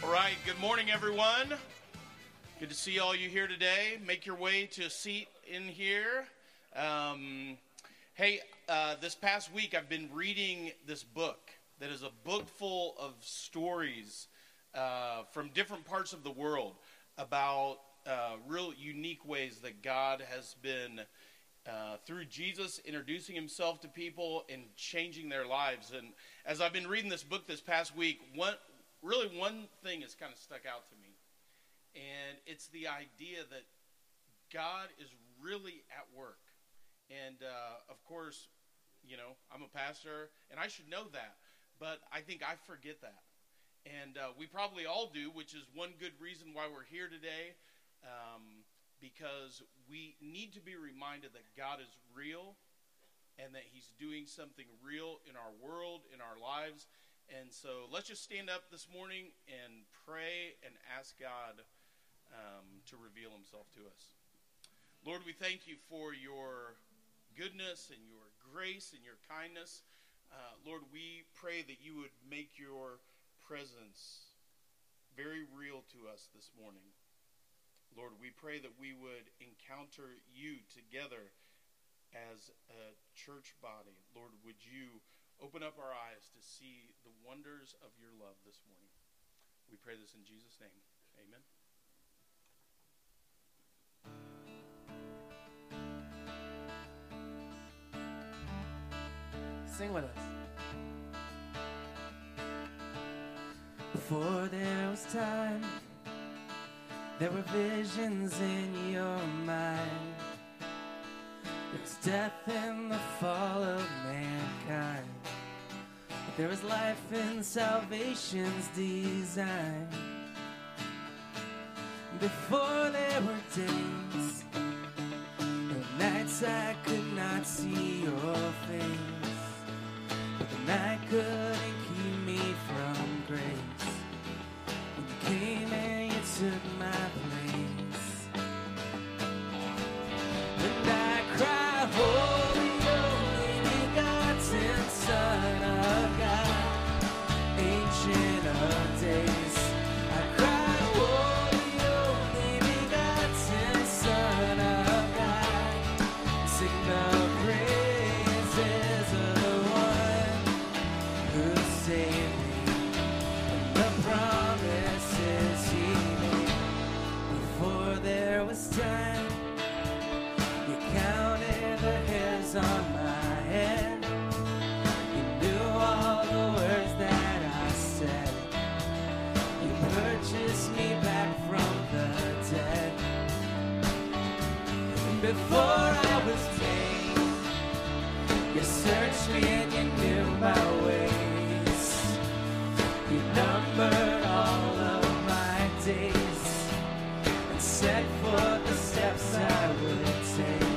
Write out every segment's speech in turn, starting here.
All right, good morning, everyone. Good to see all you here today. Make your way to a seat in here. This past week I've been reading this book that is a book full of stories from different parts of the world about real unique ways that God has been, through Jesus, introducing himself to people and changing their lives. And as I've been reading this book this past week, one thing has kind of stuck out to me. And it's the idea that God is really at work. And, of course, you know, I'm a pastor, and I should know that. But I think I forget that. And we probably all do, which is one good reason why we're here today. Because we need to be reminded that God is real and that he's doing something real in our world, in our lives. And so let's just stand up this morning and pray and ask God to reveal himself to us. Lord, we thank you for your goodness and your grace and your kindness. Lord, we pray that you would make your presence very real to us this morning. Lord, we pray that we would encounter you together as a church body. Lord, would you open up our eyes to see the wonders of your love this morning? We pray this in Jesus' name. Amen. Sing with us. Before there was time, there were visions in your mind. There was death in the fall of mankind. But there was life in salvation's design. Before there were days, and nights I could not see your face. But the night couldn't keep me from grace. When you came and you took my place. And I cry, holy, holy, begotten Son of God, Ancient of Days. I cry, holy, holy, begotten Son of God, sing the praises of the one who saved me, and the promises he made. Before there was time, you counted the hairs on my head. You knew all the words that I said. You purchased me back from the dead. Before I was tamed, you searched me and you knew my ways. You numbered all of my days and set forth the steps I would take.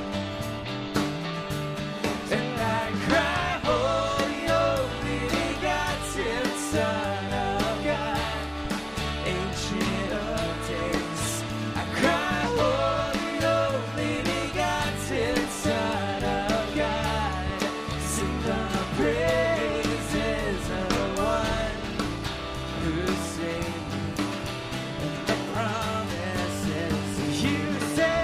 And I cry, holy, holy, begotten Son of God, Ancient of Days. I cry, holy, holy, begotten Son of God, sing the praises of the one who saved me, and the promises you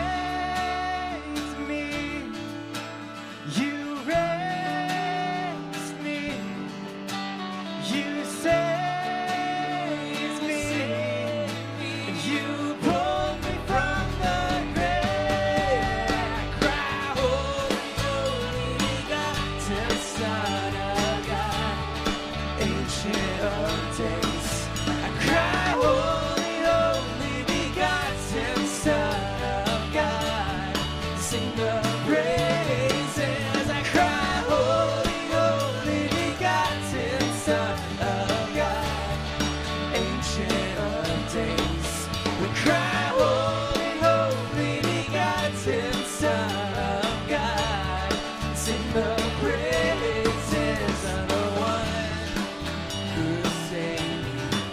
saved me. You raised me. You saved me. You pulled me from the grave. I cry, holy, holy, begotten Son of God, Ancient of Days. I cry, holy, holy, begotten Son of God, sing the praises. I cry, holy, holy, begotten Son of God, Ancient of Days. We cry, holy, holy, begotten Son of God, sing the praises of the one who saved me.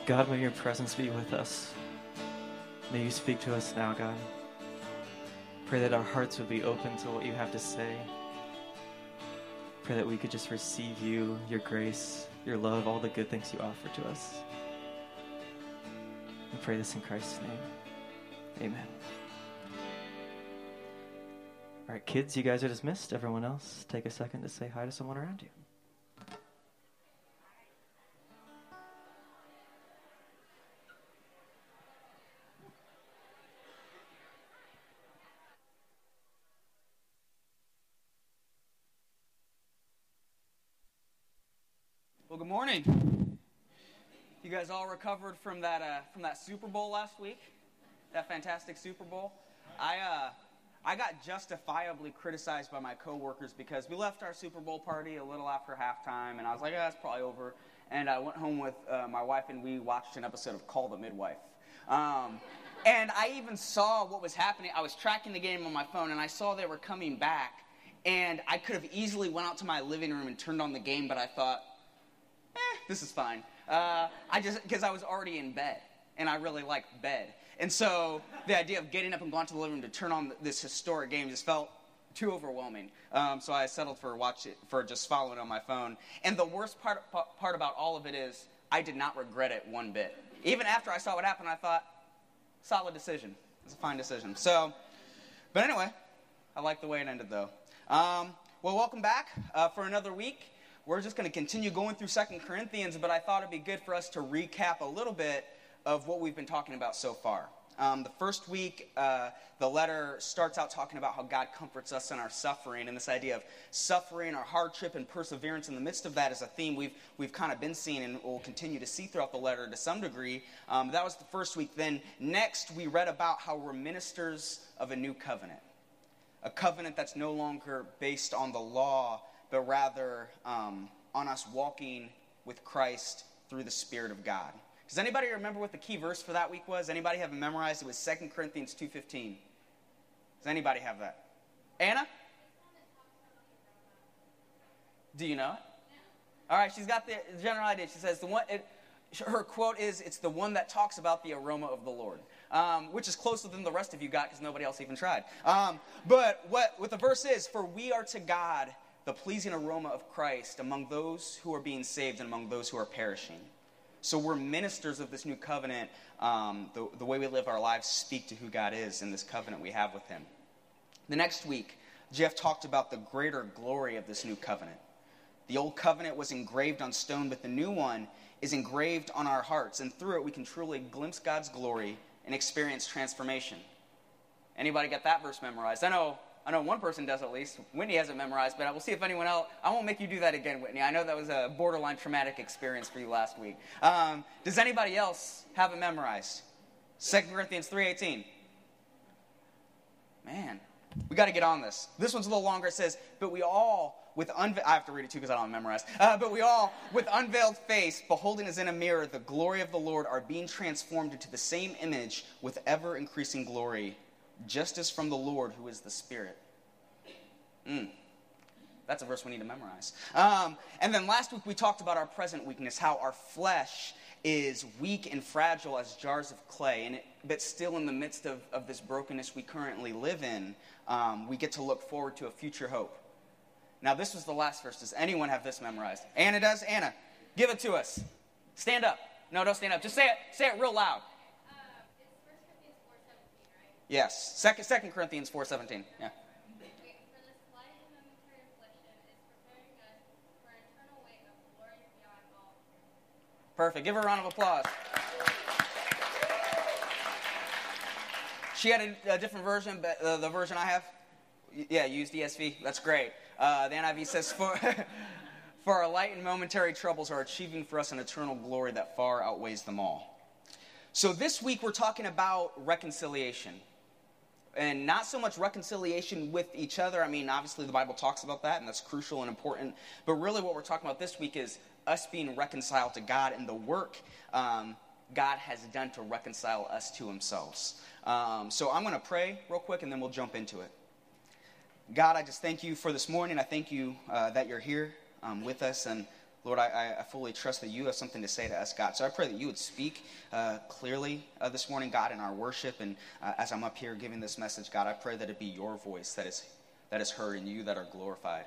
God, may your presence be with us. May you speak to us now, God. Pray that our hearts would be open to what you have to say. Pray that we could just receive you, your grace, your love, all the good things you offer to us. We pray this in Christ's name. Amen. All right, kids, you guys are dismissed. Everyone else, take a second to say hi to someone around you. Well, good morning. You guys all recovered from that Super Bowl last week? That fantastic Super Bowl? I got justifiably criticized by my coworkers because we left our Super Bowl party a little after halftime, and I was like, that's probably over. And I went home with my wife, and we watched an episode of Call the Midwife. And I even saw what was happening. I was tracking the game on my phone, and I saw they were coming back. And I could have easily went out to my living room and turned on the game, but I thought, this is fine. Because I was already in bed, and I really like bed. And so the idea of getting up and going to the living room to turn on this historic game just felt too overwhelming. So I settled for just following it on my phone. And the worst part about all of it is I did not regret it one bit. Even after I saw what happened, I thought, solid decision. It's a fine decision. But anyway, I like the way it ended, though. Well, welcome back for another week. We're just going to continue going through 2 Corinthians, but I thought it'd be good for us to recap a little bit of what we've been talking about so far. The first week, the letter starts out talking about how God comforts us in our suffering, and this idea of suffering, our hardship, and perseverance in the midst of that is a theme we've kind of been seeing and will continue to see throughout the letter to some degree. That was the first week. Then next, we read about how we're ministers of a new covenant, a covenant that's no longer based on the law, but rather on us walking with Christ through the Spirit of God. Does anybody remember what the key verse for that week was? Anybody have it memorized? It was 2 Corinthians 2:15. Does anybody have that? Anna? Do you know it? All right, she's got the general idea. She says her quote is, "It's the one that talks about the aroma of the Lord," which is closer than the rest of you got because nobody else even tried. But what the verse is, "For we are to God the pleasing aroma of Christ among those who are being saved and among those who are perishing." So we're ministers of this new covenant. The way we live our lives speak to who God is in this covenant we have with him. The next week, Jeff talked about the greater glory of this new covenant. The old covenant was engraved on stone, but the new one is engraved on our hearts. And through it, we can truly glimpse God's glory and experience transformation. Anybody got that verse memorized? I know one person does at least. Whitney has it memorized, but I will see if anyone else. I won't make you do that again, Whitney. I know that was a borderline traumatic experience for you last week. Does anybody else have it memorized? 2 Corinthians 3:18. Man, we got to get on this. This one's a little longer. It says, "But we all, I have to read it too because I don't have it memorized. But we all, with unveiled face, beholding as in a mirror the glory of the Lord, are being transformed into the same image with ever-increasing glory, just as from the Lord who is the Spirit." That's a verse we need to memorize. And then last week we talked about our present weakness, how our flesh is weak and fragile as jars of clay, but still in the midst of this brokenness we currently live in, we get to look forward to a future hope. Now this was the last verse. Does anyone have this memorized? Anna does? Anna, give it to us. Stand up. No, don't stand up. Just say it real loud. It's 1 Corinthians 4:17, right? Yes, 2 Corinthians 4:17. Yeah. For this slight and momentary affliction is preparing us for an eternal weight of glory beyond all. Perfect. Give her a round of applause. She had a different version, but the version I have, yeah, used ESV. That's great. The NIV says, for our light and momentary troubles are achieving for us an eternal glory that far outweighs them all. So this week we're talking about reconciliation. And not so much reconciliation with each other. I mean, obviously the Bible talks about that, and that's crucial and important. But really what we're talking about this week is us being reconciled to God and the work God has done to reconcile us to himself. So I'm going to pray real quick, and then we'll jump into it. God, I just thank you for this morning. I thank you that you're here with us. And Lord, I fully trust that you have something to say to us, God. So I pray that you would speak clearly this morning, God, in our worship. And as I'm up here giving this message, God, I pray that it be your voice that is heard and you that are glorified.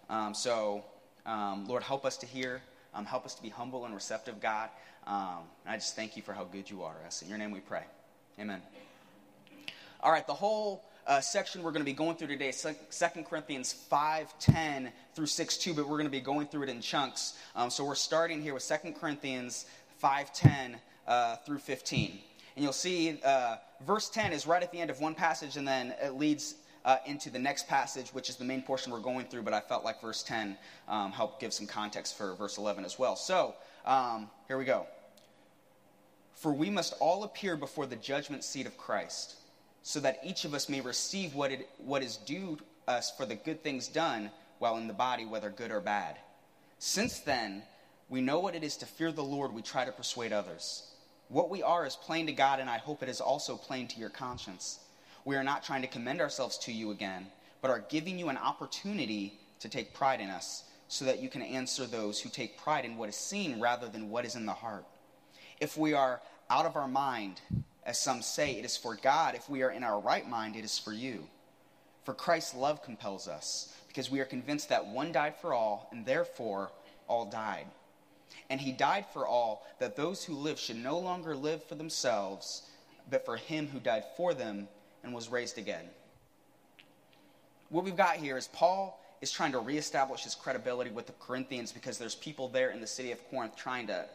Lord, help us to hear. Help us to be humble and receptive, God. I just thank you for how good you are to us. In your name we pray. Amen. All right, the whole section we're going to be going through today is 2 Corinthians 5:10 through 6:2, but we're going to be going through it in chunks. So we're starting here with 2 Corinthians 5:10 through 15. And you'll see verse 10 is right at the end of one passage, and then it leads into the next passage, which is the main portion we're going through, but I felt like verse 10 helped give some context for verse 11 as well. So here we go. For we must all appear before the judgment seat of Christ, so that each of us may receive what is due us for the good things done while in the body, whether good or bad. Since then, we know what it is to fear the Lord, we try to persuade others. What we are is plain to God, and I hope it is also plain to your conscience. We are not trying to commend ourselves to you again, but are giving you an opportunity to take pride in us, so that you can answer those who take pride in what is seen rather than what is in the heart. If we are out of our mind, as some say, it is for God. If we are in our right mind, it is for you. For Christ's love compels us, because we are convinced that one died for all, and therefore all died. And he died for all, that those who live should no longer live for themselves, but for him who died for them and was raised again. What we've got here is Paul is trying to reestablish his credibility with the Corinthians, because there's people there in the city of Corinth trying to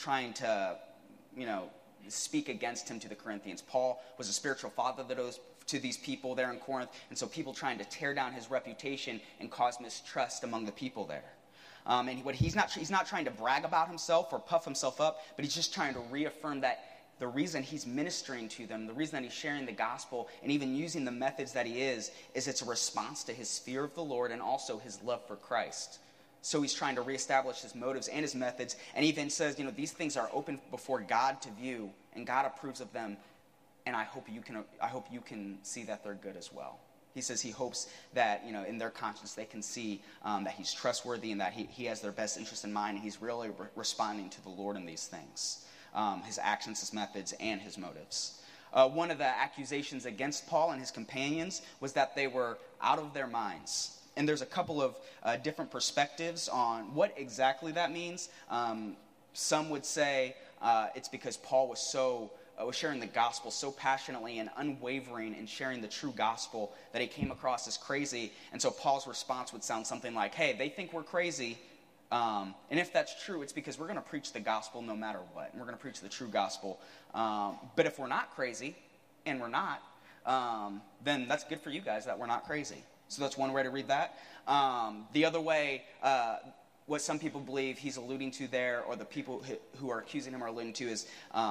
speak against him to the Corinthians. Paul was a spiritual father to these people there in Corinth, and so people trying to tear down his reputation and cause mistrust among the people there. He's not trying to brag about himself or puff himself up, but he's just trying to reaffirm that the reason he's ministering to them, the reason that he's sharing the gospel, and even using the methods that he is it's a response to his fear of the Lord and also his love for Christ. So he's trying to reestablish his motives and his methods, and even says, these things are open before God to view, and God approves of them, and I hope you can see that they're good as well. He says he hopes that, in their conscience they can see that he's trustworthy and that he has their best interest in mind, and he's really responding to the Lord in these things, his actions, his methods, and his motives. One of the accusations against Paul and his companions was that they were out of their minds. And there's a couple of different perspectives on what exactly that means. Some would say it's because Paul was sharing the gospel so passionately and unwavering in sharing the true gospel that he came across as crazy. And so Paul's response would sound something like, hey, they think we're crazy. And if that's true, it's because we're going to preach the gospel no matter what. And we're going to preach the true gospel. But if we're not crazy, and we're not, then that's good for you guys that we're not crazy. So that's one way to read that. The other way, what some people believe he's alluding to there, or the people who are accusing him are alluding to, is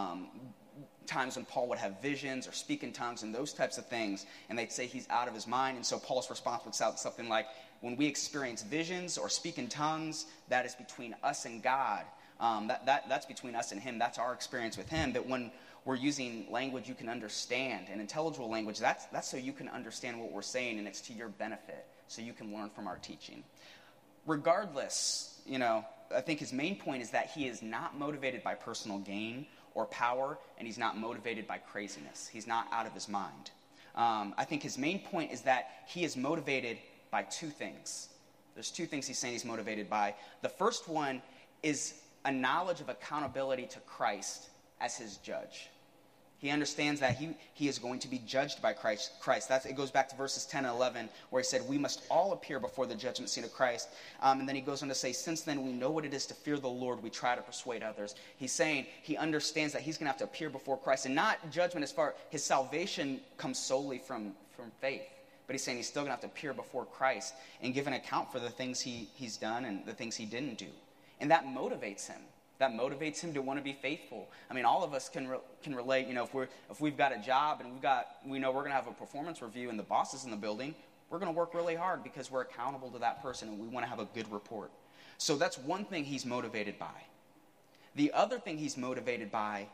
times when Paul would have visions or speak in tongues and those types of things, and they'd say he's out of his mind. And so Paul's response would sound something like, when we experience visions or speak in tongues, that is between us and God. That's between us and him. That's our experience with him. But when we're using language you can understand, and intelligible language, that's so you can understand what we're saying, and it's to your benefit, so you can learn from our teaching. Regardless, I think his main point is that he is not motivated by personal gain or power, and he's not motivated by craziness. He's not out of his mind. I think his main point is that he is motivated by two things. There's two things he's saying he's motivated by. The first one is a knowledge of accountability to Christ as his judge. He understands that he is going to be judged by Christ. It goes back to verses 10 and 11, where he said, we must all appear before the judgment seat of Christ. And then he goes on to say, since then we know what it is to fear the Lord, we try to persuade others. He's saying he understands that he's going to have to appear before Christ, and not judgment as far his salvation comes solely from faith. But he's saying he's still going to have to appear before Christ and give an account for the things he's done and the things he didn't do. And that motivates him. That motivates him to want to be faithful. I mean, all of us can relate. If we've got a job and we know we're going to have a performance review and the boss is in the building, we're going to work really hard because we're accountable to that person and we want to have a good report. So that's one thing he's motivated by. The other thing he's motivated by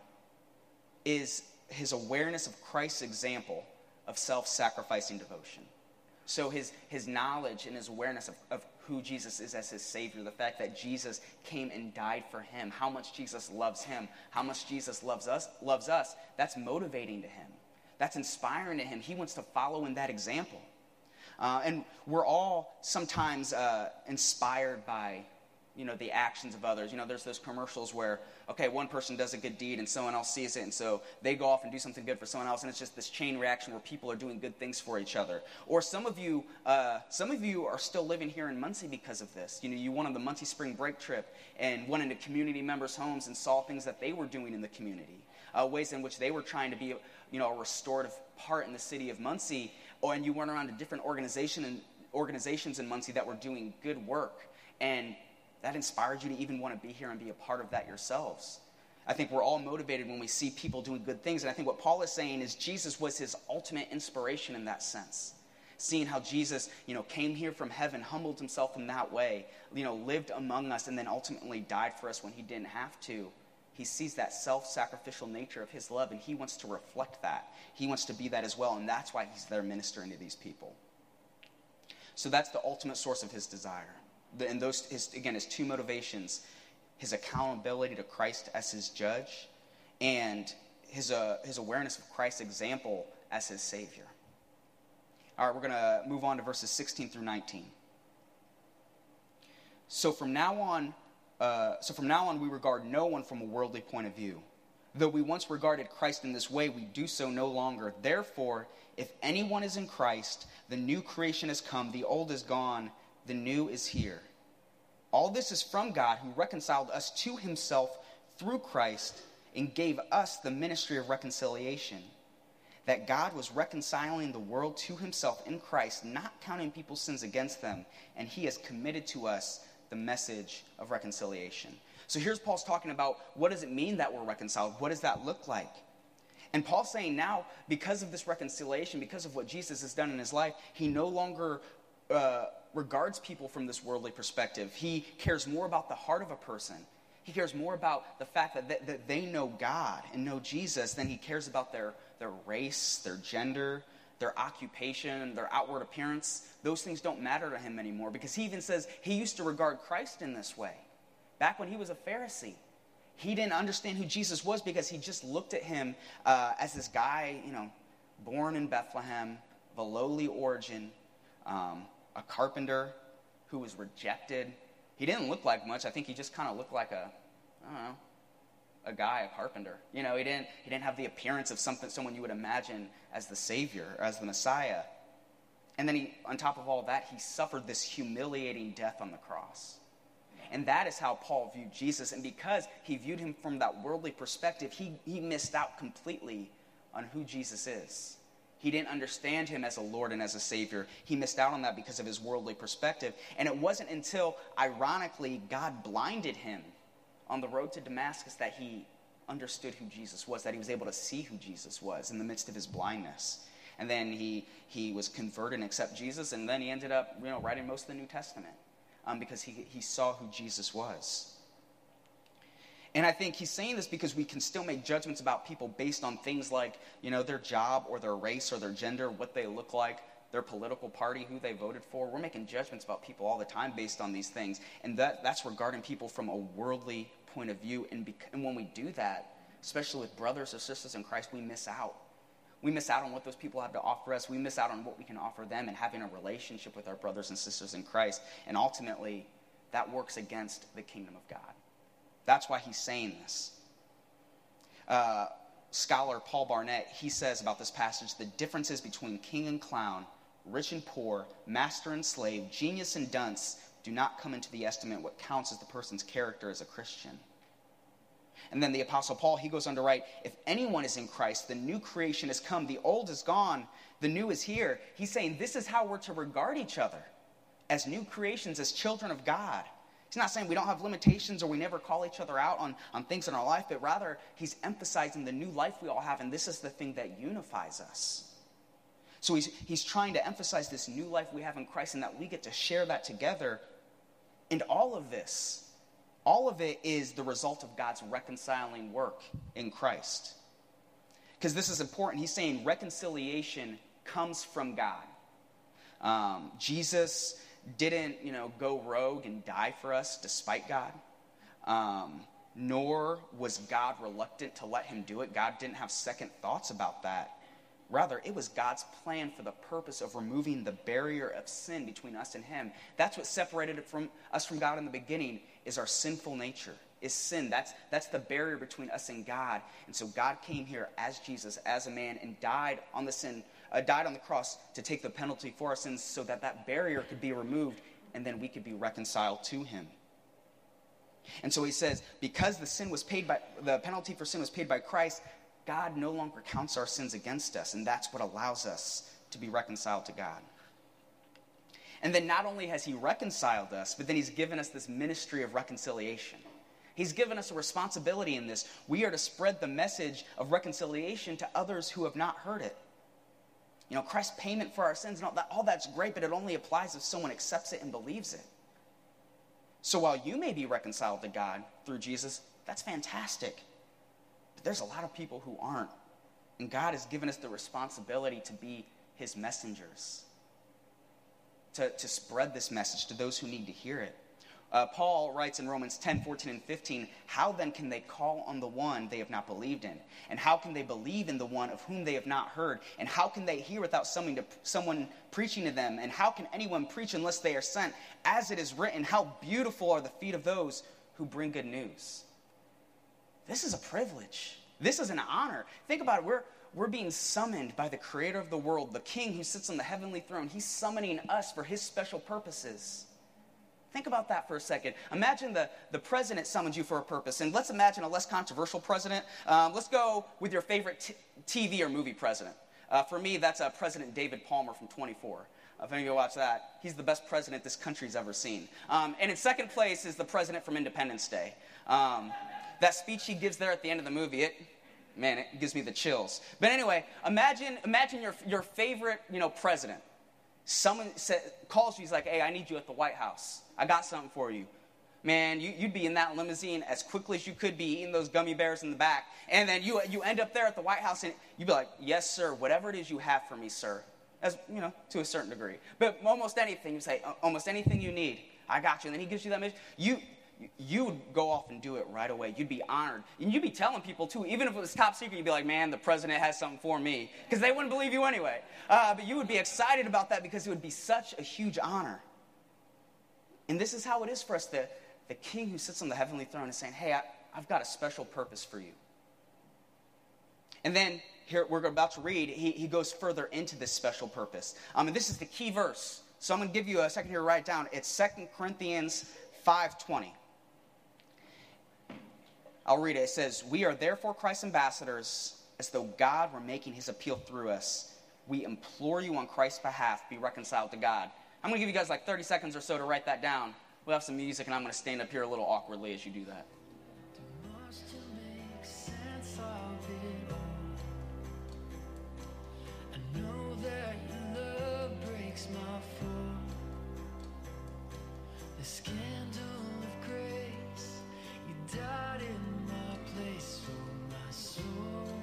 is his awareness of Christ's example of self-sacrificing devotion. So his knowledge and his awareness of who Jesus is as his Savior, the fact that Jesus came and died for him, how much Jesus loves him, how much Jesus loves us, that's motivating to him. That's inspiring to him. He wants to follow in that example. And we're all sometimes inspired by, the actions of others. There's those commercials where, okay, one person does a good deed and someone else sees it, and so they go off and do something good for someone else, and it's just this chain reaction where people are doing good things for each other. Or some of you are still living here in Muncie because of this. You went on the Muncie Spring Break trip and went into community members' homes and saw things that they were doing in the community, ways in which they were trying to be, a restorative part in the city of Muncie. And you went around to different organizations in Muncie that were doing good work, and that inspired you to even want to be here and be a part of that yourselves. I think we're all motivated when we see people doing good things, and I think what Paul is saying is Jesus was his ultimate inspiration in that sense. Seeing how Jesus, came here from heaven, humbled himself in that way, lived among us, and then ultimately died for us when he didn't have to. He sees that self-sacrificial nature of his love, and he wants to reflect that. He wants to be that as well, and that's why he's there ministering to these people. So that's the ultimate source of his desire. And those, his two motivations, his accountability to Christ as his judge, and his awareness of Christ's example as his Savior. All right, we're going to move on to verses 16 through 19. So from now on, we regard no one from a worldly point of view. Though we once regarded Christ in this way, we do so no longer. Therefore, if anyone is in Christ, the new creation has come, the old is gone, the new is here. All this is from God, who reconciled us to himself through Christ and gave us the ministry of reconciliation. That God was reconciling the world to himself in Christ, not counting people's sins against them, and he has committed to us the message of reconciliation. So here's Paul's talking about, what does it mean that we're reconciled? What does that look like? And Paul's saying now, because of this reconciliation, because of what Jesus has done in his life, he no longer regards people from this worldly perspective. He cares more about the heart of a person. He cares more about the fact that they know God and know Jesus than he cares about their race, their gender, their occupation, their outward appearance. Those things don't matter to him anymore, because he even says he used to regard Christ in this way. Back when he was a Pharisee, he didn't understand who Jesus was because he just looked at him as this guy, born in Bethlehem, of a lowly origin, a carpenter who was rejected. He didn't look like much. I think he just kind of looked like a guy, a carpenter. He didn't have the appearance of someone you would imagine as the Savior, or as the Messiah. And then on top of all that, he suffered this humiliating death on the cross. And that is how Paul viewed Jesus. And because he viewed him from that worldly perspective, he missed out completely on who Jesus is. He didn't understand him as a Lord and as a Savior. He missed out on that because of his worldly perspective. And it wasn't until, ironically, God blinded him on the road to Damascus that he understood who Jesus was, that he was able to see who Jesus was in the midst of his blindness. And then he was converted and accepted Jesus, and then he ended up writing most of the New Testament because he saw who Jesus was. And I think he's saying this because we can still make judgments about people based on things like, their job or their race or their gender, what they look like, their political party, who they voted for. We're making judgments about people all the time based on these things. And that's regarding people from a worldly point of view. And when we do that, especially with brothers or sisters in Christ, we miss out. We miss out on what those people have to offer us. We miss out on what we can offer them and having a relationship with our brothers and sisters in Christ. And ultimately, that works against the kingdom of God. That's why he's saying this. Scholar Paul Barnett, he says about this passage, the differences between king and clown, rich and poor, master and slave, genius and dunce do not come into the estimate. What counts is the person's character as a Christian. And then the Apostle Paul, he goes on to write, if anyone is in Christ, the new creation has come. The old is gone. The new is here. He's saying this is how we're to regard each other, as new creations, as children of God. He's not saying we don't have limitations or we never call each other out on things in our life, but rather he's emphasizing the new life we all have, and this is the thing that unifies us. So he's trying to emphasize this new life we have in Christ and that we get to share that together. And all of it is the result of God's reconciling work in Christ. Because this is important. He's saying reconciliation comes from God. Jesus didn't, go rogue and die for us despite God. Nor was God reluctant to let him do it. God didn't have second thoughts about that. Rather, it was God's plan for the purpose of removing the barrier of sin between us and him. That's what separated us from God in the beginning, is our sinful nature, is sin. That's the barrier between us and God. And so God came here as Jesus, as a man, and died on the cross to take the penalty for our sins so that barrier could be removed, and then we could be reconciled to him. And so he says, because the penalty for sin was paid by Christ, God no longer counts our sins against us, and that's what allows us to be reconciled to God. And then not only has he reconciled us, but then he's given us this ministry of reconciliation. He's given us a responsibility in this. We are to spread the message of reconciliation to others who have not heard it. Christ's payment for our sins, and all that's great, but it only applies if someone accepts it and believes it. So while you may be reconciled to God through Jesus, that's fantastic. But there's a lot of people who aren't. And God has given us the responsibility to be his messengers, to spread this message to those who need to hear it. Paul writes in Romans 10, 14, and 15, how then can they call on the one they have not believed in? And how can they believe in the one of whom they have not heard? And how can they hear without someone preaching to them? And how can anyone preach unless they are sent? As it is written, how beautiful are the feet of those who bring good news. This is a privilege. This is an honor. Think about it. We're being summoned by the creator of the world, the king who sits on the heavenly throne. He's summoning us for his special purposes. Think about that for a second. Imagine the president summons you for a purpose. And let's imagine a less controversial president. Let's go with your favorite TV or movie president. For me, that's President David Palmer from 24. If any of you watch that, he's the best president this country's ever seen. And in second place is the president from Independence Day. That speech he gives there at the end of the movie, it gives me the chills. But anyway, imagine your favorite, president. Someone calls you, he's like, hey, I need you at the White House. I got something for you. Man, you'd be in that limousine as quickly as you could be, eating those gummy bears in the back. And then you end up there at the White House, and you'd be like, yes, sir, whatever it is you have for me, sir. As, to a certain degree. But almost anything, you say, almost anything you need, I got you. And then he gives you that message. You would go off and do it right away. You'd be honored. And you'd be telling people, too, even if it was top secret, you'd be like, man, the president has something for me. Because they wouldn't believe you anyway. But you would be excited about that because it would be such a huge honor. And this is how it is for us. The king who sits on the heavenly throne is saying, hey, I've got a special purpose for you. And then, here we're about to read, he goes further into this special purpose. And this is the key verse. So I'm going to give you a second here to write it down. It's 2 Corinthians 5:20. I'll read it. It says, we are therefore Christ's ambassadors, as though God were making his appeal through us. We implore you on Christ's behalf, be reconciled to God. I'm going to give you guys like 30 seconds or so to write that down. We'll have some music, and I'm going to stand up here a little awkwardly as you do that. The scandal of grace, you died in my place, so my soul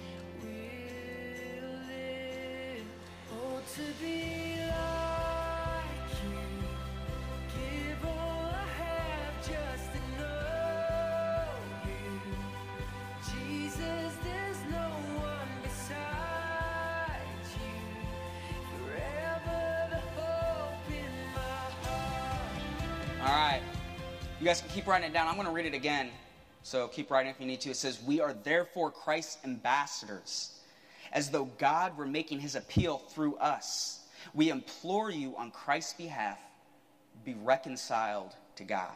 will live. Oh, to be like you, give all I have just to know you. Jesus, there's no one beside you, forever the hope in my heart. All right. You guys can keep writing it down. I'm going to read it again. So keep writing if you need to. It says, we are therefore Christ's ambassadors, as though God were making his appeal through us. We implore you on Christ's behalf, be reconciled to God.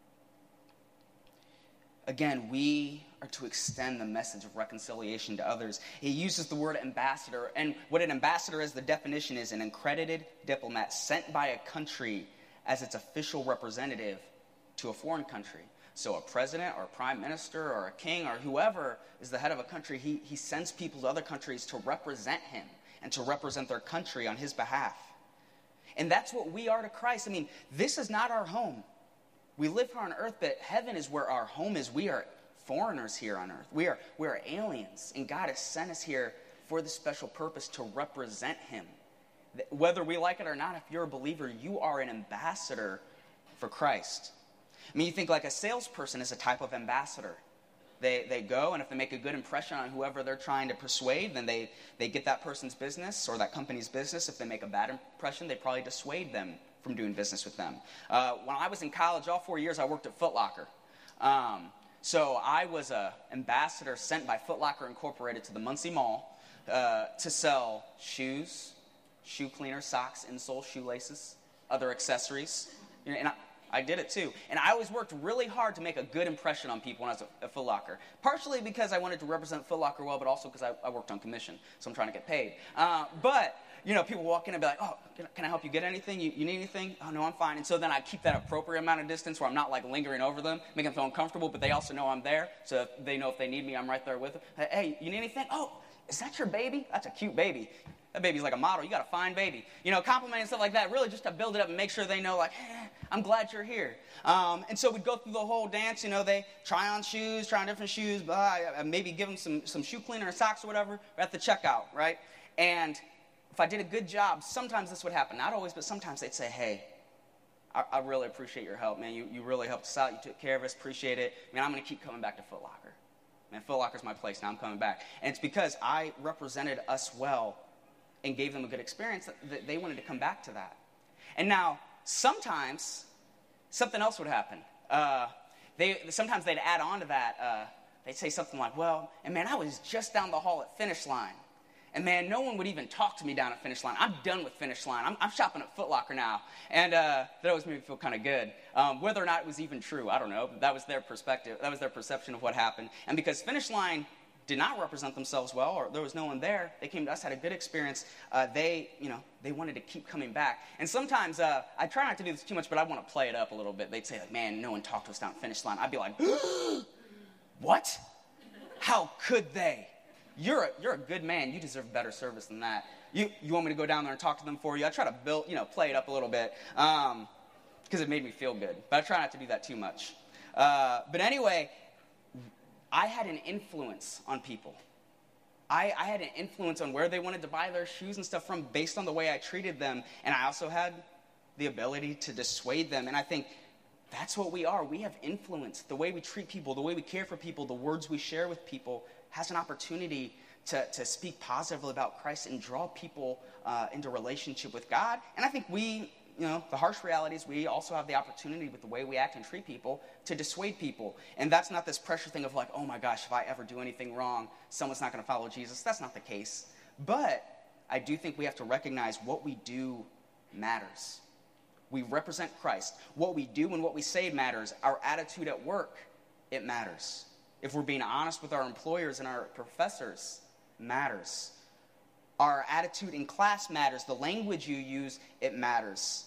Again, we are to extend the message of reconciliation to others. He uses the word ambassador. And what an ambassador is, the definition is an accredited diplomat sent by a country as its official representative to a foreign country. So a president or a prime minister or a king or whoever is the head of a country, he sends people to other countries to represent him and to represent their country on his behalf. And that's what we are to Christ. I mean, this is not our home. We live here on earth, but heaven is where our home is. We are foreigners here on earth. We are aliens, and God has sent us here for this special purpose to represent him Whether we like it or not, if you're a believer, you are an ambassador for Christ. I mean, you think like a salesperson is a type of ambassador. They go, and if they make a good impression on whoever they're trying to persuade, then they get that person's business or that company's business. If they make a bad impression, they probably dissuade them from doing business with them. When I was in college, all 4 years, I worked at Foot Locker. So I was an ambassador sent by Foot Locker Incorporated to the Muncie Mall to sell shoes, shoe cleaners, socks, insoles, shoelaces, other accessories. And I did it too. And I always worked really hard to make a good impression on people when I was at Foot Locker. Partially because I wanted to represent Foot Locker well, but also because I worked on commission, so I'm trying to get paid. But people walk in and be like, oh, can I help you get anything? You need anything? Oh, no, I'm fine. And so then I keep that appropriate amount of distance where I'm not like lingering over them, make them feel uncomfortable, but they also know I'm there. So they know if they need me, I'm right there with them. Hey, you need anything? Oh, is that your baby? That's a cute baby. That baby's like a model. You got a fine baby. Complimenting stuff like that, really just to build it up and make sure they know, like, I'm glad you're here. And so we'd go through the whole dance. They try on shoes, try on different shoes, maybe give them some shoe cleaner and socks or whatever at the checkout, right? And if I did a good job, sometimes this would happen. Not always, but sometimes they'd say, hey, I really appreciate your help, man. You really helped us out. You took care of us. Appreciate it. Man, I'm going to keep coming back to Foot Locker. Man, Foot Locker's my place. Now I'm coming back. And it's because I represented us well and gave them a good experience that they wanted to come back to that. And now, sometimes, something else would happen. Sometimes they'd add on to that. They'd say something like, well, and man, I was just down the hall at Finish Line. And man, no one would even talk to me down at Finish Line. I'm done with Finish Line. I'm shopping at Foot Locker now. And that always made me feel kind of good. Whether or not it was even true, I don't know. But that was their perspective. That was their perception of what happened. And because Finish Line did not represent themselves well, or there was no one there, they came to us, had a good experience. They wanted to keep coming back. And sometimes, I try not to do this too much, but I want to play it up a little bit. They'd say, like, man, no one talked to us down at Finish Line. I'd be like, what? How could they? You're a good man. You deserve better service than that. You want me to go down there and talk to them for you? I try to play it up a little bit because it made me feel good. But I try not to do that too much. But anyway, I had an influence on people. I had an influence on where they wanted to buy their shoes and stuff from based on the way I treated them. And I also had the ability to dissuade them. And I think that's what we are. We have influence. The way we treat people, the way we care for people, the words we share with people has an opportunity to speak positively about Christ and draw people into relationship with God. And I think we, the harsh reality is we also have the opportunity with the way we act and treat people to dissuade people. And that's not this pressure thing of like, oh my gosh, if I ever do anything wrong, someone's not going to follow Jesus. That's not the case. But I do think we have to recognize what we do matters. We represent Christ. What we do and what we say matters. Our attitude at work, it matters. If we're being honest with our employers and our professors, matters. Our attitude in class matters. The language you use, it matters.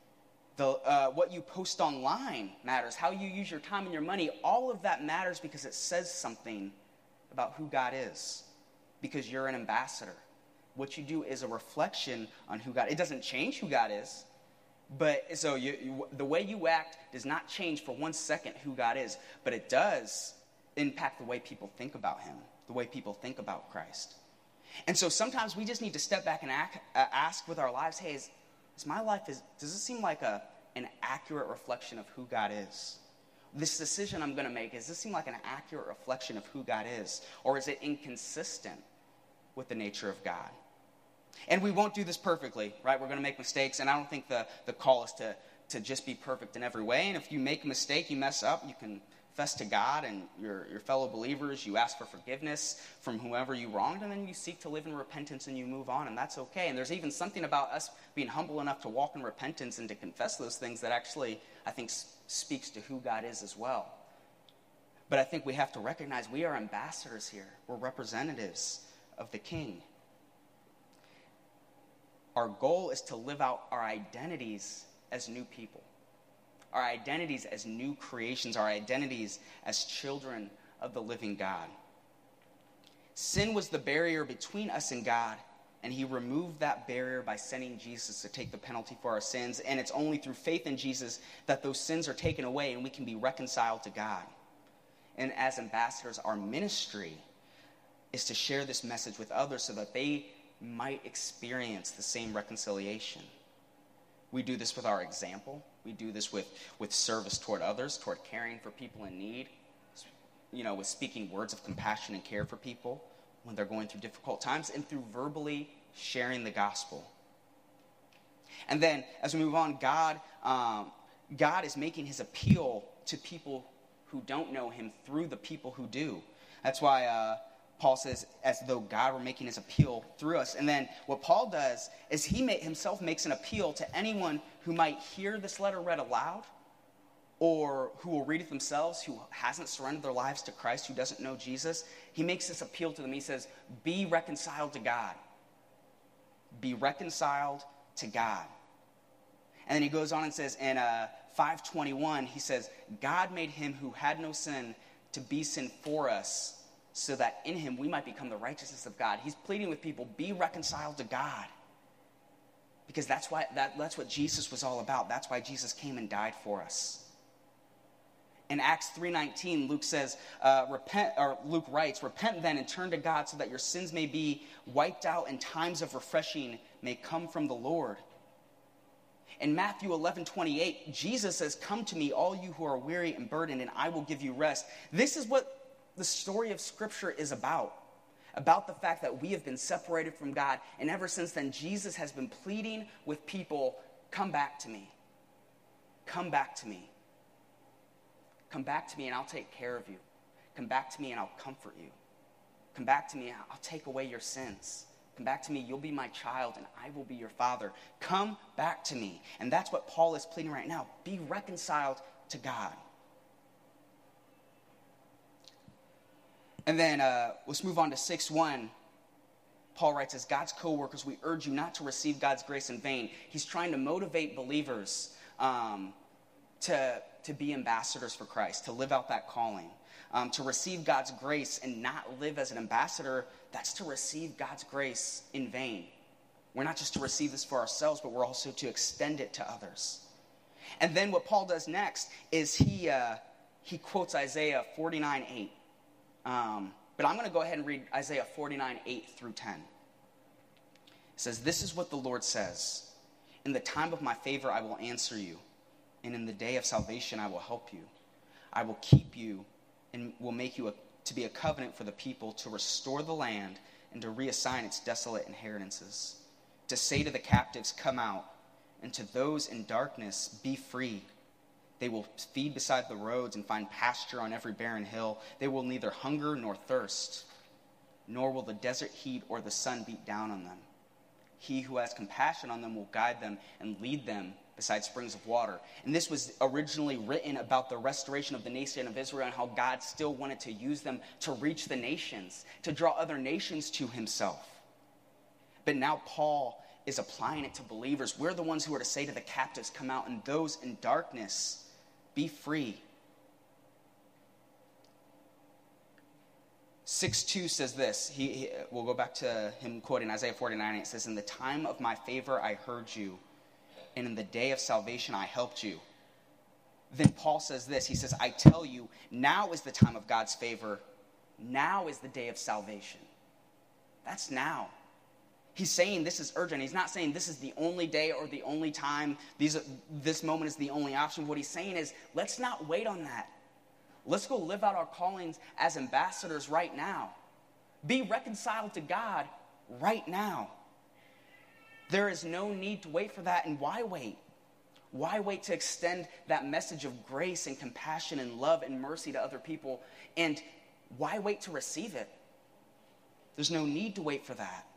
What you post online matters. How you use your time and your money, all of that matters because it says something about who God is. Because you're an ambassador. What you do is a reflection on who God is. It doesn't change who God is. But so the way you act does not change for 1 second who God is. But it does impact the way people think about him, the way people think about Christ. And so sometimes we just need to step back and ask with our lives, hey, is my life, does it seem like an accurate reflection of who God is? This decision I'm going to make, does this seem like an accurate reflection of who God is? Or is it inconsistent with the nature of God? And we won't do this perfectly, right? We're going to make mistakes, and I don't think the call is to just be perfect in every way. And if you make a mistake, you mess up, you can confess to God and your fellow believers. You ask for forgiveness from whoever you wronged, and then you seek to live in repentance and you move on, and that's okay. And there's even something about us being humble enough to walk in repentance and to confess those things that actually, I think, speaks to who God is as well. But I think we have to recognize we are ambassadors here. We're representatives of the King. Our goal is to live out our identities as new people. Our identities as new creations, our identities as children of the living God. Sin was the barrier between us and God, and he removed that barrier by sending Jesus to take the penalty for our sins, and it's only through faith in Jesus that those sins are taken away and we can be reconciled to God. And as ambassadors, our ministry is to share this message with others so that they might experience the same reconciliation. We do this with our example. We do this with service toward others, toward caring for people in need, with speaking words of compassion and care for people when they're going through difficult times, and through verbally sharing the gospel. And then, as we move on, God is making his appeal to people who don't know him through the people who do. That's why Paul says, as though God were making his appeal through us. And then what Paul does is he himself makes an appeal to anyone who might hear this letter read aloud, or who will read it themselves, who hasn't surrendered their lives to Christ, who doesn't know Jesus. He makes this appeal to them. He says, be reconciled to God. Be reconciled to God. And then he goes on and says in 5:21, he says, God made him who had no sin to be sin for us, so that in him we might become the righteousness of God. He's pleading with people, be reconciled to God. Because that's what Jesus was all about. That's why Jesus came and died for us. In Acts 3:19, Luke writes, repent then and turn to God so that your sins may be wiped out and times of refreshing may come from the Lord. In Matthew 11:28, Jesus says, come to me, all you who are weary and burdened, and I will give you rest. This is what the story of Scripture is about the fact that we have been separated from God, and ever since then, Jesus has been pleading with people, come back to me. Come back to me. Come back to me and I'll take care of you. Come back to me and I'll comfort you. Come back to me and I'll take away your sins. Come back to me, you'll be my child and I will be your father. Come back to me. And that's what Paul is pleading right now. Be reconciled to God. And then let's move on to 6:1. Paul writes, as God's co-workers, we urge you not to receive God's grace in vain. He's trying to motivate believers to be ambassadors for Christ, to live out that calling. To receive God's grace and not live as an ambassador, that's to receive God's grace in vain. We're not just to receive this for ourselves, but we're also to extend it to others. And then what Paul does next is he quotes Isaiah 49:8. But I'm going to go ahead and read Isaiah 49:8 through 10. It says, this is what the Lord says. In the time of my favor I will answer you, and in the day of salvation I will help you. I will keep you and will make you to be a covenant for the people, to restore the land and to reassign its desolate inheritances, to say to the captives, come out, and to those in darkness, be free. They will feed beside the roads and find pasture on every barren hill. They will neither hunger nor thirst, nor will the desert heat or the sun beat down on them. He who has compassion on them will guide them and lead them beside springs of water. And this was originally written about the restoration of the nation of Israel and how God still wanted to use them to reach the nations, to draw other nations to himself. But now Paul is applying it to believers. We're the ones who are to say to the captives, come out, and those in darkness, be free. 6:2 says this. We'll go back to him quoting Isaiah 49. It says, in the time of my favor I heard you, and in the day of salvation I helped you. Then Paul says this. He says, I tell you, now is the time of God's favor. Now is the day of salvation. That's now. He's saying this is urgent. He's not saying this is the only day or the only time. This moment is the only option. What he's saying is, let's not wait on that. Let's go live out our callings as ambassadors right now. Be reconciled to God right now. There is no need to wait for that. And why wait? Why wait to extend that message of grace and compassion and love and mercy to other people? And why wait to receive it? There's no need to wait for that.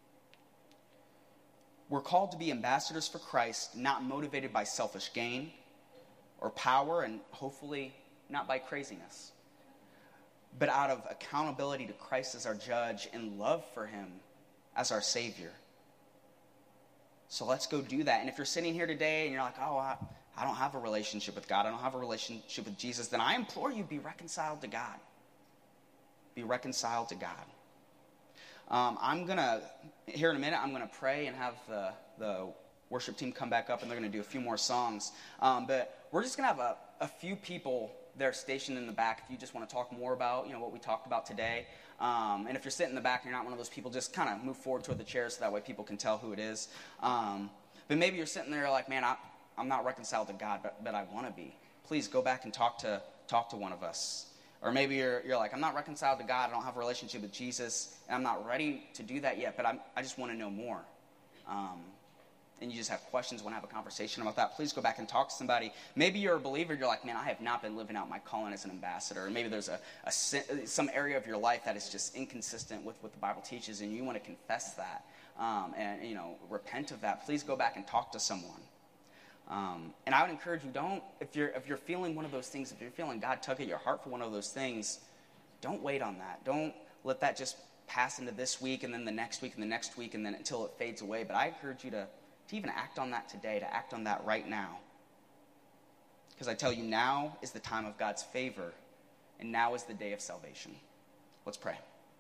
We're called to be ambassadors for Christ, not motivated by selfish gain or power, and hopefully not by craziness, but out of accountability to Christ as our judge and love for him as our Savior. So let's go do that. And if you're sitting here today and you're like, oh, I don't have a relationship with God, I don't have a relationship with Jesus, then I implore you, be reconciled to God. Be reconciled to God. I'm going to, here in a minute, I'm going to pray and have the worship team come back up, and they're going to do a few more songs. But we're just going to have a few people they're stationed in the back if you just want to talk more about, what we talked about today. And if you're sitting in the back and you're not one of those people, just kind of move forward toward the chair so that way people can tell who it is. But maybe you're sitting there like, man, I'm not reconciled to God, but I want to be. Please go back and talk to one of us. Or maybe you're like, I'm not reconciled to God, I don't have a relationship with Jesus, and I'm not ready to do that yet, but I just want to know more. And you just have questions, want to have a conversation about that, please go back and talk to somebody. Maybe you're a believer, you're like, man, I have not been living out my calling as an ambassador. Or maybe there's some area of your life that is just inconsistent with what the Bible teaches, and you want to confess that and repent of that. Please go back and talk to someone. And I would encourage you, if you're feeling one of those things, if you're feeling God tug at your heart for one of those things, don't wait on that. Don't let that just pass into this week and then the next week and the next week and then until it fades away. But I encourage you to even act on that today, to act on that right now. Because I tell you, now is the time of God's favor, and now is the day of salvation. Let's pray.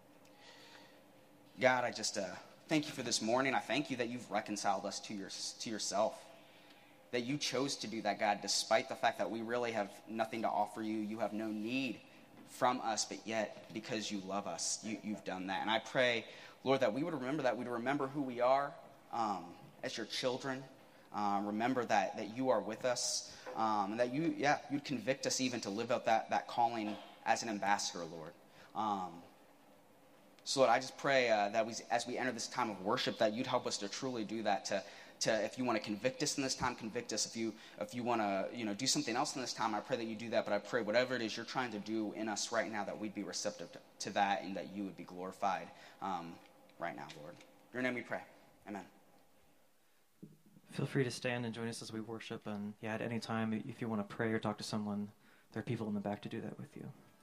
God, I just thank you for this morning. I thank you that you've reconciled us to yourself. That you chose to do that, God, despite the fact that we really have nothing to offer you. You have no need from us, but yet, because you love us, you've done that. And I pray, Lord, that we would remember that. We'd remember who we are as your children. Remember that you are with us. And that you'd convict us even to live out that calling as an ambassador, Lord. So, Lord, I just pray that as we enter this time of worship, that you'd help us to truly do that, to if you want to convict us in this time, convict us. If you want to do something else in this time, I pray that you do that. But I pray whatever it is you're trying to do in us right now, that we'd be receptive to that, and that you would be glorified right now, Lord. In your name we pray. Amen. Feel free to stand and join us as we worship. And at any time, if you want to pray or talk to someone, there are people in the back to do that with you.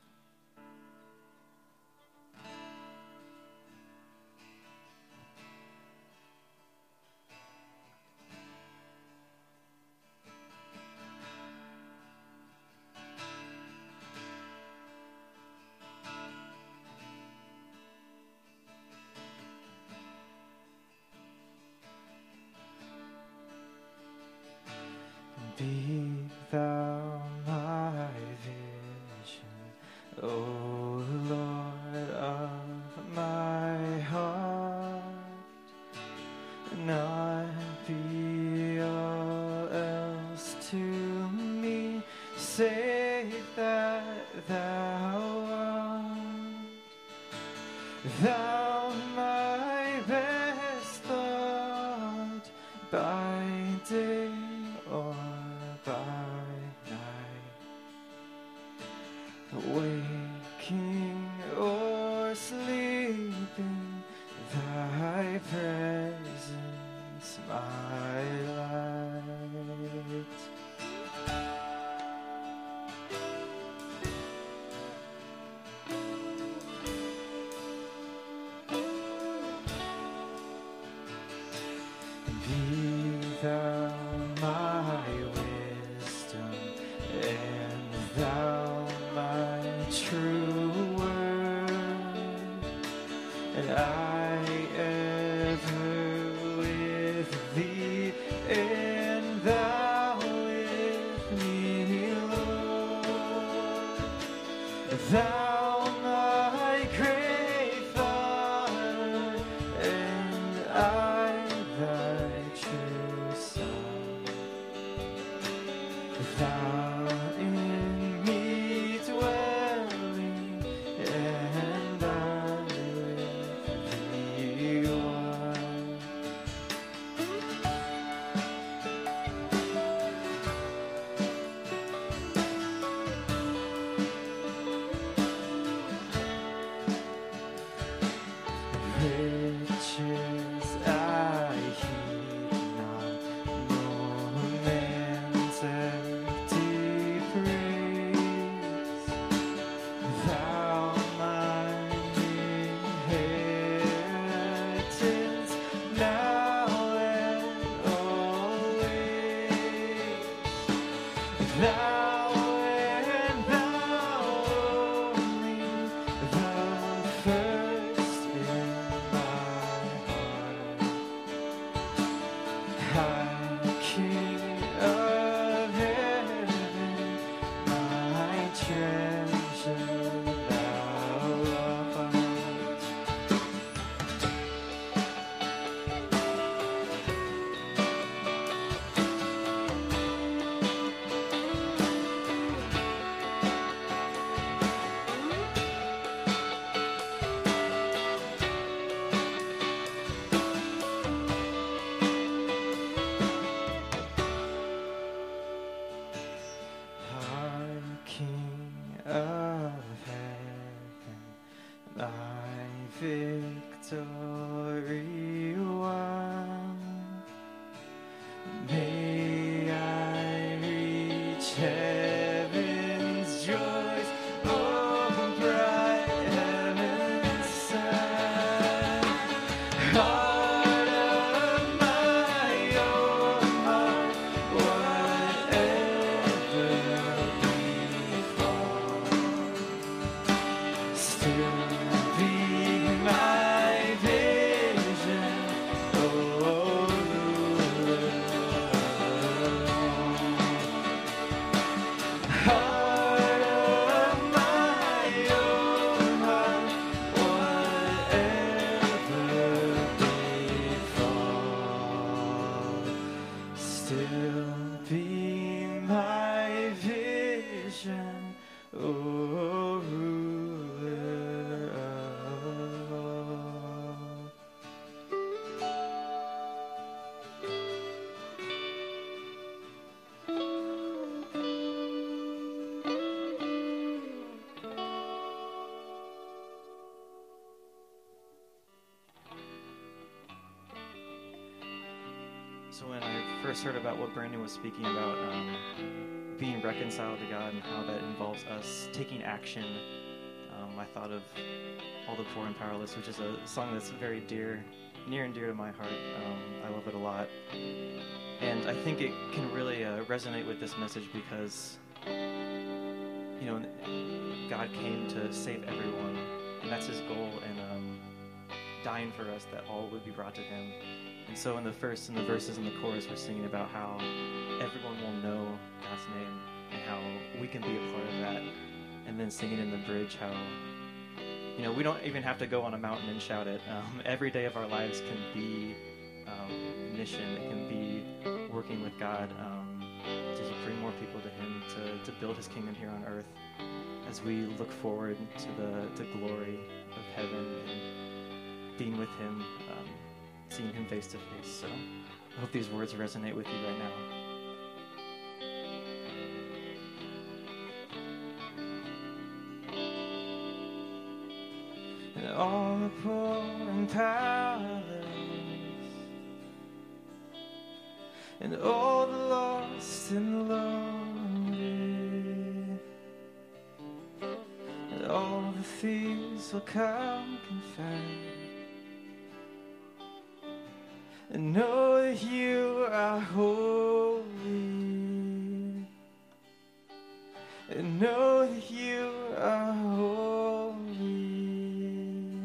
Be thou my vision, O Lord of my heart, not be all else to me, save that thou art, thou my best thought, by day or by night, waking or sleeping, thy presence my light. Be thou my wisdom, and thou my true word, and I ever with thee, and thou with me, Lord. Thou my great Father, and I thy true Son. Thou in me dwelling, and I with thee one. Riches I heed not, nor man's empty praise. Thou my inheritance, now and always. Thou and thou only, the first in my heart. High King of heaven, my heaven's joys, oh, bright heaven's sun. Heart of my own heart, whatever befall, still be my vision, oh Lord. Heart of my own heart, whatever befall, still be my vision, oh ruler of all. So when I first heard about what Brandon was speaking about, being reconciled to God and how that involves us taking action, I thought of All the Poor and Powerless, which is a song that's very near and dear to my heart. I love it a lot. And I think it can really resonate with this message because, you know, God came to save everyone, and that's his goal, and dying for us that all would be brought to him. And so in the verses and the chorus, we're singing about how everyone will know God's name and how we can be a part of that. And then singing in the bridge how, you know, we don't even have to go on a mountain and shout it. Every day of our lives can be mission. It can be working with God to bring more people to him, to build his kingdom here on earth as we look forward to the glory of heaven and being with him, seeing him face to face. So I hope these words resonate with you right now. And all the poor and powerless, and all the lost and lonely, and all the thieves will come confess and know that you are holy, and know that you are holy,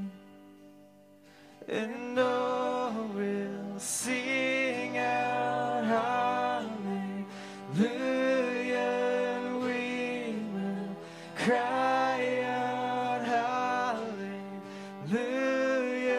and all will sing out hallelujah, and we will cry out hallelujah.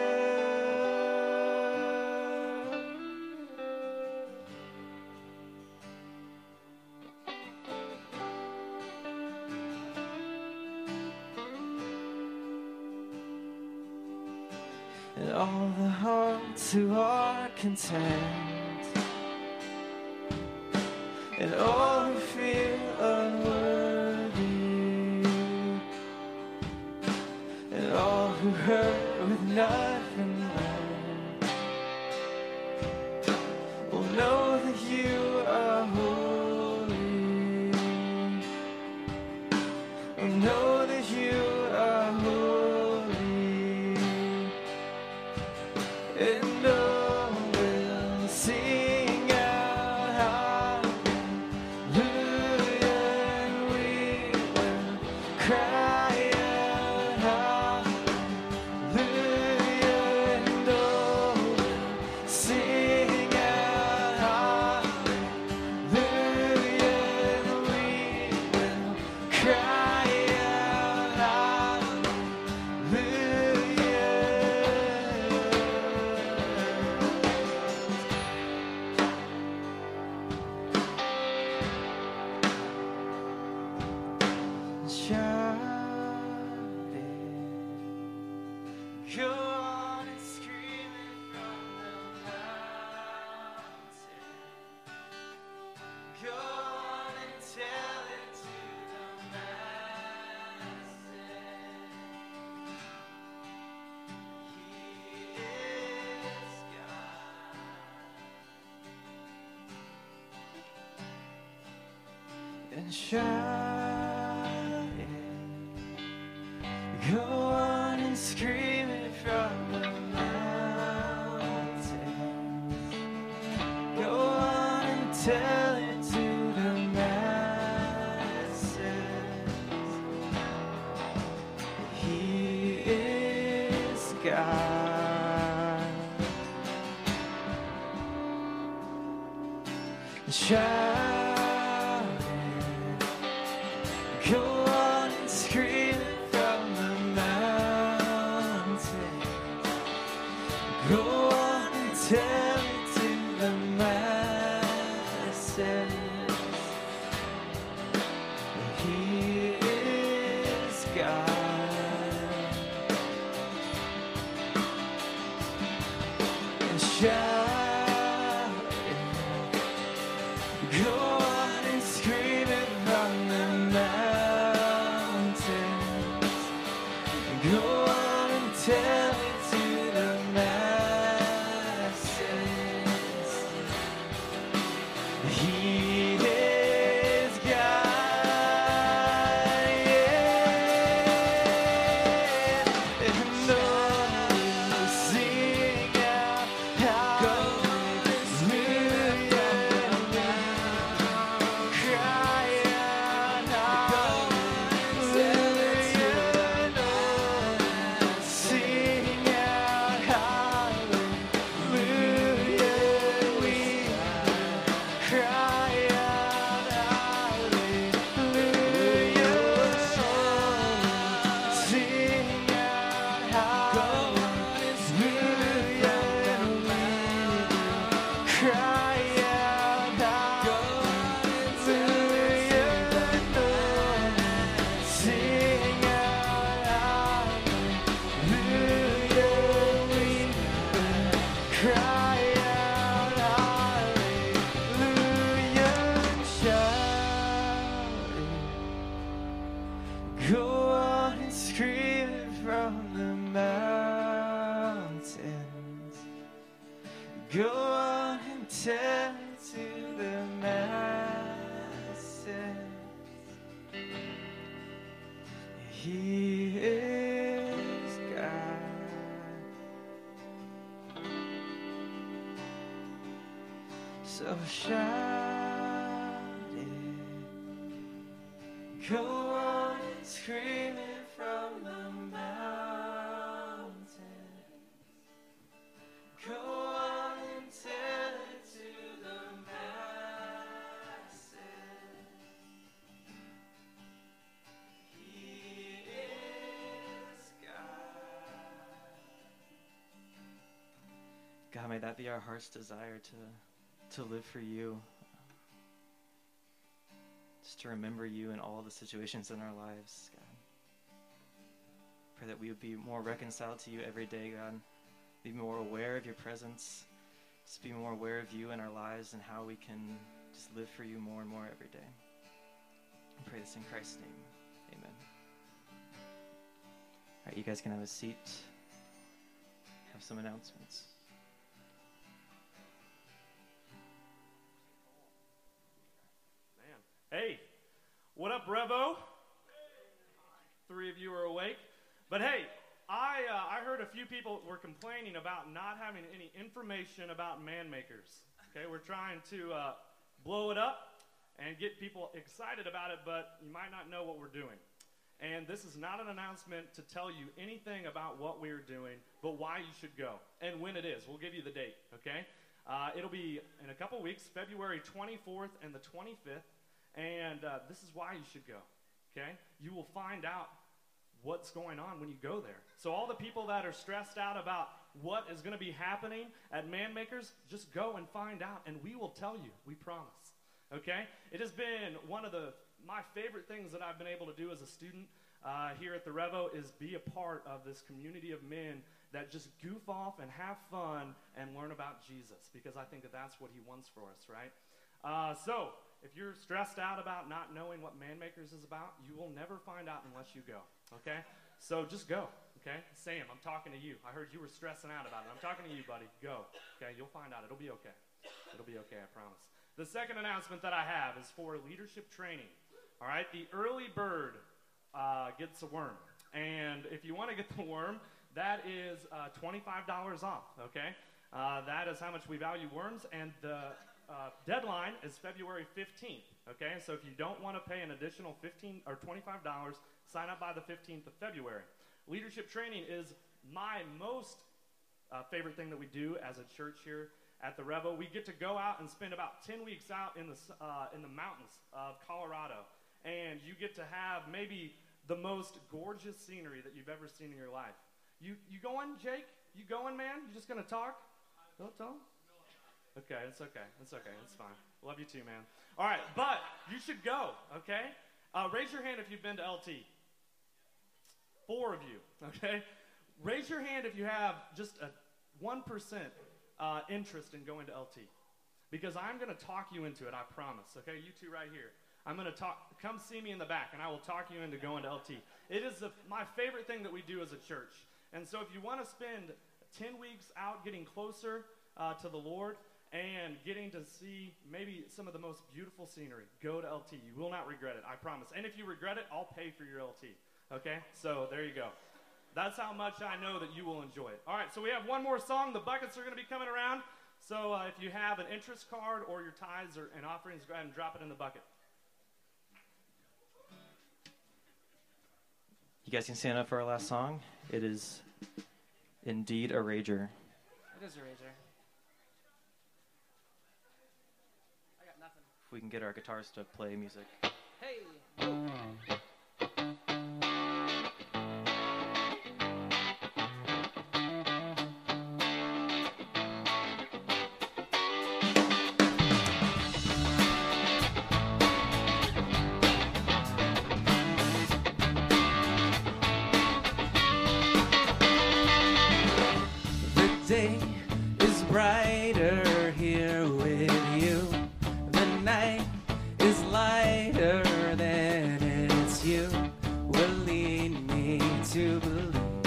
And all the hearts who are content, and all who feel unworthy, and all who hurt with nothing left, will know that you are holy, will know that you are holy, and all will sing out hallelujah, and we will cry out hallelujah. and shout it. Go on and scream it from the mountains. Go on and tell it to the masses. He is God. Shout it. Go on and scream it from the mountains. Go on and tell it to the masses. He is God. And shout it. Go on and scream it from the mountains. Go on and tell it to the masses. He is God, yeah. And all will sing out hallelujah. Cry out hallelujah. Sing out hallelujah. We cry out hallelujah. Sing out hallelujah. Cry out hallelujah. Sing out hallelujah. We cry out hallelujah. Shout it. Go on and scream it from the mountains. Go on and tell it to the masses. He is God. So shout it. Go on and scream it from the mountains. Go on and tell it to the masses. He is God. God, may that be our heart's desire to live for you. Just to remember you in all the situations in our lives, God. Pray that we would be more reconciled to you every day, God. Be more aware of your presence. Just be more aware of you in our lives and how we can just live for you more and more every day. I pray this in Christ's name. Amen. All right, you guys can have a seat. Have some announcements. Hey, what up, Revo? 3 of you are awake. But hey, I heard a few people were complaining about not having any information about man makers. Okay, we're trying to blow it up and get people excited about it, but you might not know what we're doing. And this is not an announcement to tell you anything about what we're doing, but why you should go and when it is. We'll give you the date, okay? It'll be in a couple weeks, February 24th and the 25th. And this is why you should go, okay? You will find out what's going on when you go there. So all the people that are stressed out about what is going to be happening at Man Makers, just go and find out, and we will tell you, we promise, okay? It has been one of my favorite things that I've been able to do as a student here at the Revo is be a part of this community of men that just goof off and have fun and learn about Jesus, because I think that that's what he wants for us, right? So if you're stressed out about not knowing what Man Makers is about, you will never find out unless you go, okay? So just go, okay? Sam, I'm talking to you. I heard you were stressing out about it. I'm talking to you, buddy. Go, okay? You'll find out. It'll be okay. It'll be okay, I promise. The second announcement that I have is for leadership training. All right, the early bird gets a worm. And if you want to get the worm, that is $25 off, okay? That is how much we value worms, and the deadline is February 15th, okay? So if you don't want to pay an additional $15 or $25, sign up by the 15th of February. Leadership training is my most favorite thing that we do as a church here at the Revo. We get to go out and spend about 10 weeks out in the mountains of Colorado, and you get to have maybe the most gorgeous scenery that you've ever seen in your life. You going, Jake? You going, man? You just going to talk? Don't tell him? Okay, it's okay. It's okay. It's fine. Love you too, man. All right, but you should go, okay? Raise your hand if you've been to LT. 4 of you, okay? Raise your hand if you have just a 1% interest in going to LT. Because I'm going to talk you into it, I promise, okay? You two right here. I'm going to come see me in the back, and I will talk you into going to LT. It is my favorite thing that we do as a church. And so if you want to spend 10 weeks out getting closer to the Lord and getting to see maybe some of the most beautiful scenery, go to LT. You will not regret it, I promise. And if you regret it, I'll pay for your LT, okay? So there you go. That's how much I know that you will enjoy it. All right, so we have one more song. The buckets are going to be coming around. So if you have an interest card or your tithes and offerings, go ahead and drop it in the bucket. You guys can stand up for our last song. It is indeed a rager. It is a rager. I got nothing. If we can get our guitars to play music. Hey! Day is brighter here with you. The night is lighter than it's you. Will lead me to believe,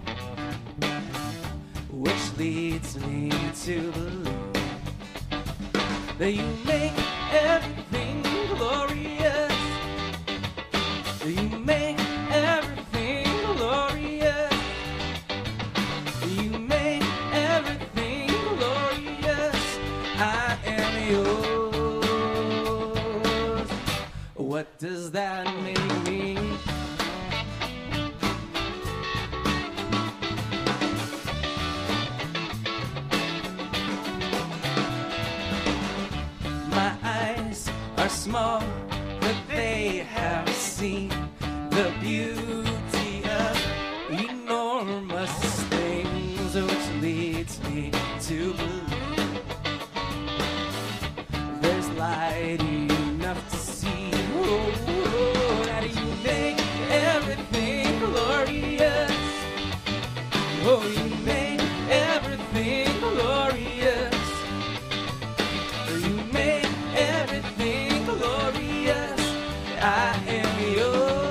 which leads me to believe that you make everything glorious. You make everything glorious. You make everything glorious. I am yours. What does that make me? My eyes are small, but they have seen the beauty of enormous things, which leads me to believe there's light enough to see. Oh, that you make everything glorious. Oh, you make everything glorious. You make everything glorious. I am yours.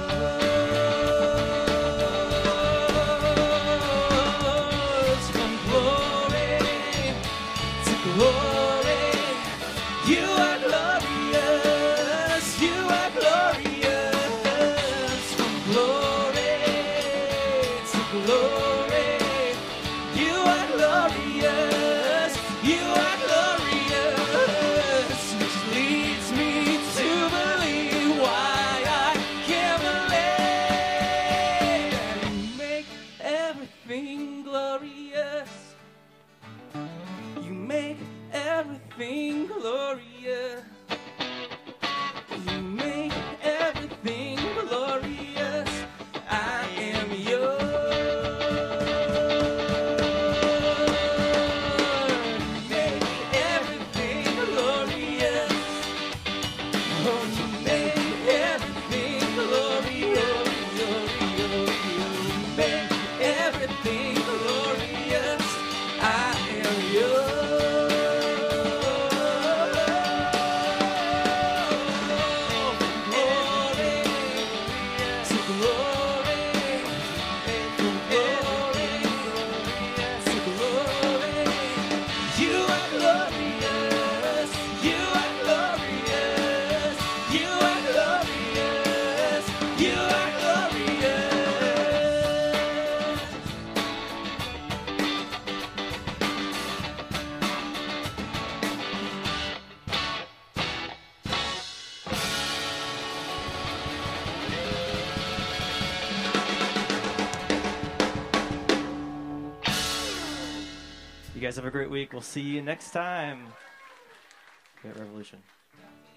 From glory to glory, you are glorious. You are glorious. From glory to glory, you are glorious. You are glorious, which leads me to believe why I can't believe. And you make everything glorious. You make everything glorious. You make everything glorious. I am yours. You make everything glorious. Oh, you make everything glorious. You make everything glorious. I am yours. Glory to glory, from glory to glory. You are glorious. You are glorious. guys have a great week. We'll see you next time at Revolution.